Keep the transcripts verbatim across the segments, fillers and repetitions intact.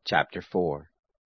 Chapter four.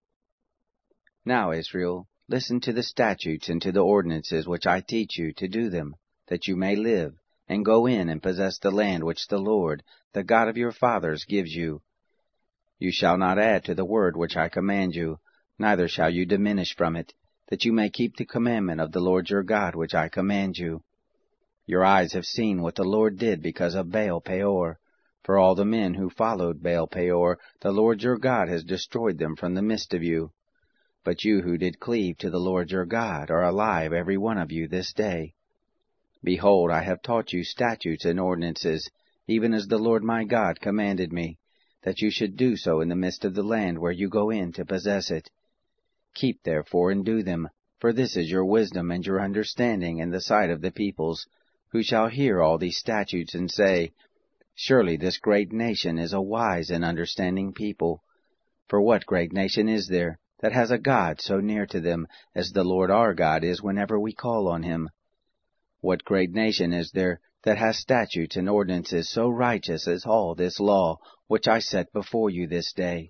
Now, Israel, listen to the statutes and to the ordinances which I teach you, to do them, that you may live, and go in and possess the land which the Lord, the God of your fathers, gives you. You shall not add to the word which I command you, neither shall you diminish from it, that you may keep the commandment of the Lord your God which I command you. Your eyes have seen what the Lord did because of Baal Peor. For all the men who followed Baal Peor, the Lord your God has destroyed them from the midst of you. But you who did cleave to the Lord your God are alive, every one of you, this day. Behold, I have taught you statutes and ordinances, even as the Lord my God commanded me, that you should do so in the midst of the land where you go in to possess it. Keep therefore and do them, for this is your wisdom and your understanding in the sight of the peoples, who shall hear all these statutes and say, Surely this great nation is a wise and understanding people. For what great nation is there that has a God so near to them as the Lord our God is whenever we call on him? What great nation is there that has statutes and ordinances so righteous as all this law which I set before you this day?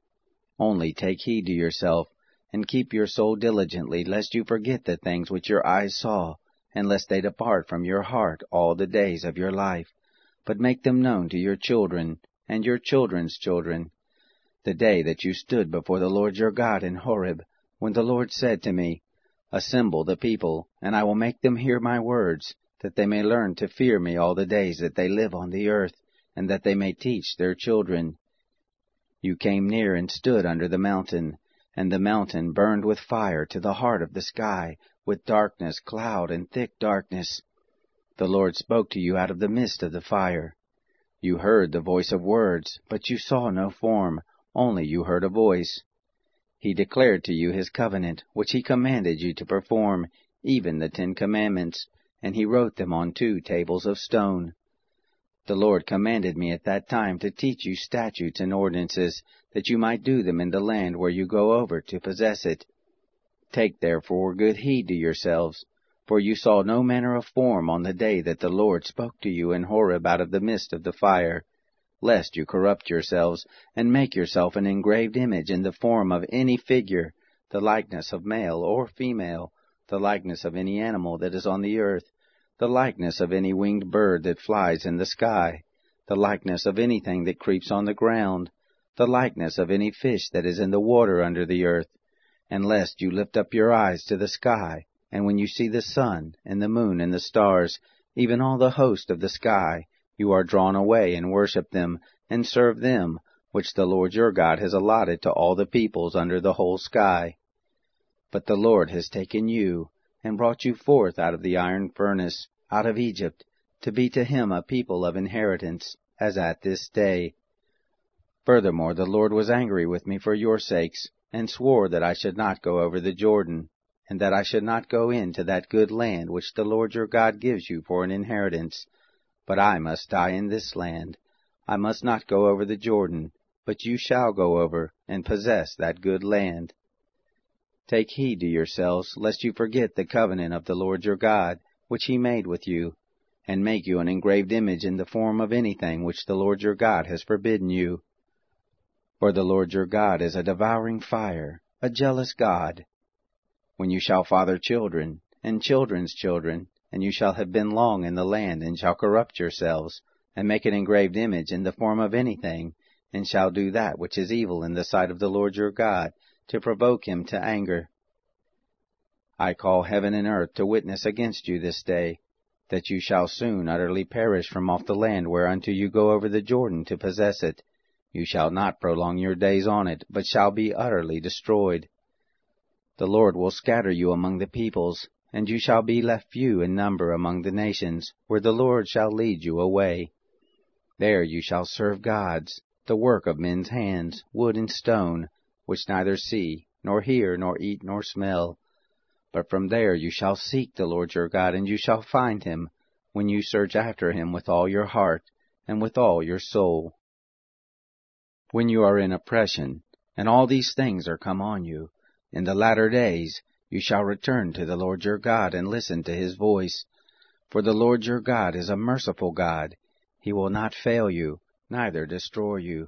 Only take heed to yourself, and keep your soul diligently, lest you forget the things which your eyes saw, and lest they depart from your heart all the days of your life, but make them known to your children, and your children's children, the day that you stood before the Lord your God in Horeb, when the Lord said to me, Assemble the people, and I will make them hear my words, that they may learn to fear me all the days that they live on the earth, and that they may teach their children. You came near and stood under the mountain, and the mountain burned with fire to the heart of the sky, with darkness, cloud, and thick darkness. The Lord spoke to you out of the midst of the fire. You heard the voice of words, but you saw no form, only you heard a voice. He declared to you his covenant, which he commanded you to perform, even the Ten Commandments, and he wrote them on two tables of stone. The Lord commanded me at that time to teach you statutes and ordinances, that you might do them in the land where you go over to possess it. Take therefore good heed to yourselves, for you saw no manner of form on the day that the Lord spoke to you in Horeb out of the midst of the fire, lest you corrupt yourselves, and make yourself an engraved image in the form of any figure, the likeness of male or female, the likeness of any animal that is on the earth, the likeness of any winged bird that flies in the sky, the likeness of anything that creeps on the ground, the likeness of any fish that is in the water under the earth, and lest you lift up your eyes to the sky, and when you see the sun, and the moon, and the stars, even all the host of the sky, you are drawn away and worship them, and serve them, which the Lord your God has allotted to all the peoples under the whole sky. But the Lord has taken you, and brought you forth out of the iron furnace, out of Egypt, to be to him a people of inheritance, as at this day. Furthermore, the Lord was angry with me for your sakes, and swore that I should not go over the Jordan, and that I should not go into that good land which the Lord your God gives you for an inheritance. But I must die in this land. I must not go over the Jordan, but you shall go over, and possess that good land. Take heed to yourselves, lest you forget the covenant of the Lord your God, which he made with you, and make you an engraved image in the form of anything which the Lord your God has forbidden you. For the Lord your God is a devouring fire, a jealous God. When you shall father children, and children's children, and you shall have been long in the land, and shall corrupt yourselves, and make an engraved image in the form of anything, and shall do that which is evil in the sight of the Lord your God, to provoke him to anger. I call heaven and earth to witness against you this day, that you shall soon utterly perish from off the land whereunto you go over the Jordan to possess it. You shall not prolong your days on it, but shall be utterly destroyed. The Lord will scatter you among the peoples, and you shall be left few in number among the nations, where the Lord shall lead you away. There you shall serve gods, the work of men's hands, wood and stone, which neither see, nor hear, nor eat, nor smell. But from there you shall seek the Lord your God, and you shall find him, when you search after him with all your heart, and with all your soul. When you are in oppression, and all these things are come on you, in the latter days you shall return to the Lord your God, and listen to his voice. For the Lord your God is a merciful God. He will not fail you, neither destroy you.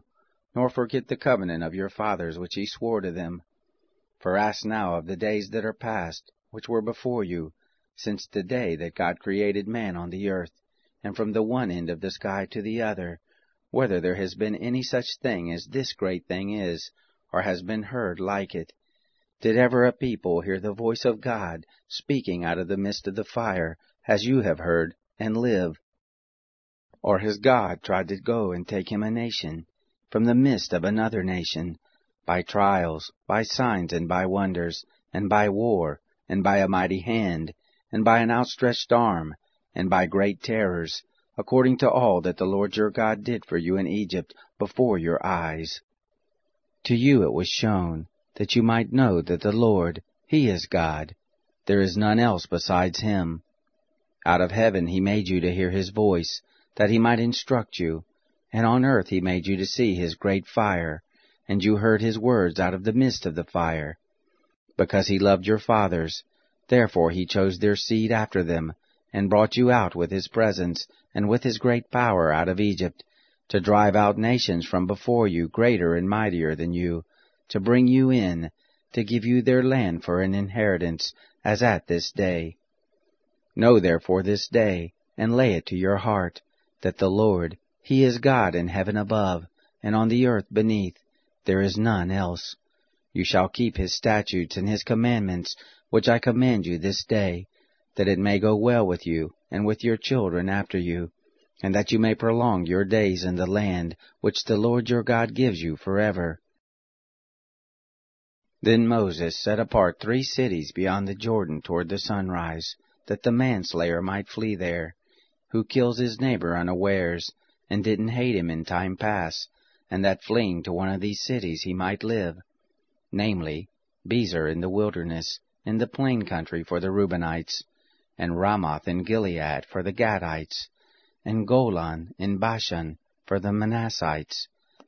nor forget the covenant of your fathers which he swore to them. For ask now of the days that are past, which were before you, since the day that God created man on the earth, and from the one end of the sky to the other, whether there has been any such thing as this great thing is, or has been heard like it. Did ever a people hear the voice of God speaking out of the midst of the fire, as you have heard, and live? Or has God tried to go and take him a nation from the midst of another nation, by trials, by signs, and by wonders, and by war, and by a mighty hand, and by an outstretched arm, and by great terrors, according to all that the Lord your God did for you in Egypt before your eyes? To you it was shown, that you might know that the Lord, he is God. There is none else besides him. Out of heaven he made you to hear his voice, that he might instruct you, and on earth he made you to see his great fire, and you heard his words out of the midst of the fire. Because he loved your fathers, therefore he chose their seed after them, and brought you out with his presence, and with his great power out of Egypt, to drive out nations from before you greater and mightier than you, to bring you in, to give you their land for an inheritance, as at this day. Know therefore this day, and lay it to your heart, that the Lord, he is God in heaven above, and on the earth beneath. There is none else. You shall keep his statutes and his commandments, which I command you this day, that it may go well with you, and with your children after you, and that you may prolong your days in the land which the Lord your God gives you forever. Then Moses set apart three cities beyond the Jordan toward the sunrise, that the manslayer might flee there, who kills his neighbor unawares, and didn't hate him in time past, and that fleeing to one of these cities he might live, namely, Bezer in the wilderness, in the plain country for the Reubenites, and Ramoth in Gilead for the Gadites, and Golan in Bashan for the Manassites.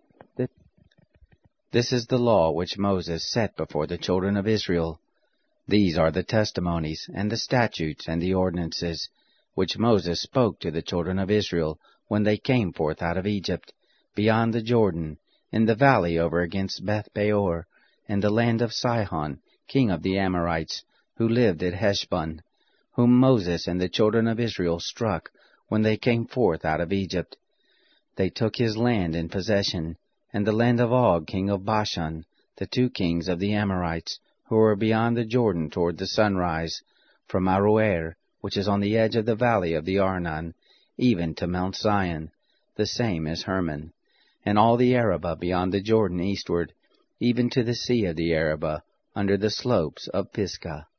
This is the law which Moses set before the children of Israel. These are the testimonies, and the statutes, and the ordinances, which Moses spoke to the children of Israel when they came forth out of Egypt, beyond the Jordan, in the valley over against Beth-peor, in the land of Sihon, king of the Amorites, who lived at Heshbon, whom Moses and the children of Israel struck when they came forth out of Egypt. They took his land in possession, and the land of Og king of Bashan, the two kings of the Amorites, who were beyond the Jordan toward the sunrise, from Aroer, which is on the edge of the valley of the Arnon, even to Mount Zion, the same as Hermon, and all the Arabah beyond the Jordan eastward, even to the sea of the Arabah, under the slopes of Pisgah.